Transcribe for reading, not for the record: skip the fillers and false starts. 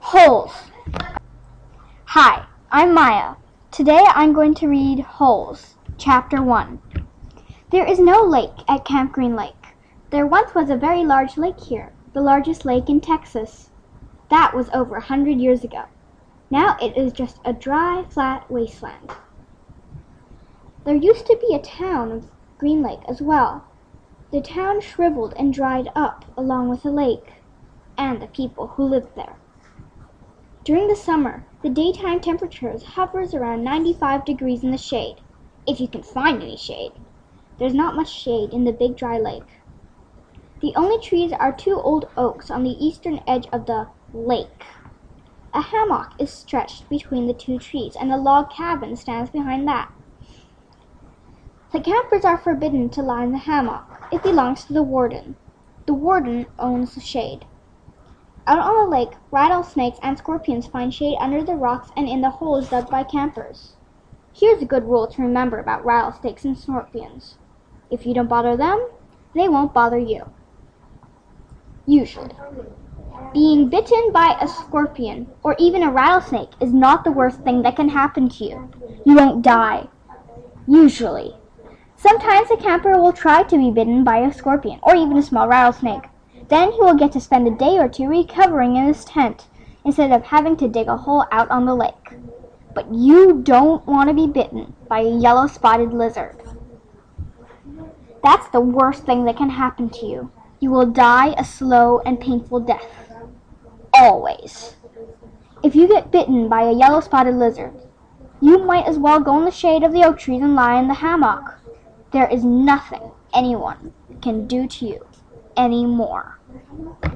Holes. Hi, I'm Maya. Today I'm going to read Holes, Chapter 1. There is no lake at Camp Green Lake. There once was a very large lake here, the largest lake in Texas. That was over 100 years ago. Now it is just a dry, flat wasteland. There used to be a town of Green Lake as well. The town shriveled and dried up along with the lake and the people who lived there. During the summer, the daytime temperature hovers around 95 degrees in the shade, if you can find any shade. There's not much shade in the big dry lake. The only trees are 2 old oaks on the eastern edge of the lake. A hammock is stretched between the 2 trees, and a log cabin stands behind that. The campers are forbidden to lie in the hammock. It belongs to the warden. The warden owns the shade. Out on the lake, rattlesnakes and scorpions find shade under the rocks and in the holes dug by campers. Here's a good rule to remember about rattlesnakes and scorpions. If you don't bother them, they won't bother you. Usually. Being bitten by a scorpion or even a rattlesnake is not the worst thing that can happen to you. You won't die. Usually. Sometimes a camper will try to be bitten by a scorpion or even a small rattlesnake. Then he will get to spend a day or 2 recovering in his tent instead of having to dig a hole out on the lake. But you don't want to be bitten by a yellow-spotted lizard. That's the worst thing that can happen to you. You will die a slow and painful death. Always. If you get bitten by a yellow-spotted lizard, you might as well go in the shade of the oak trees and lie in the hammock. There is nothing anyone can do to you anymore.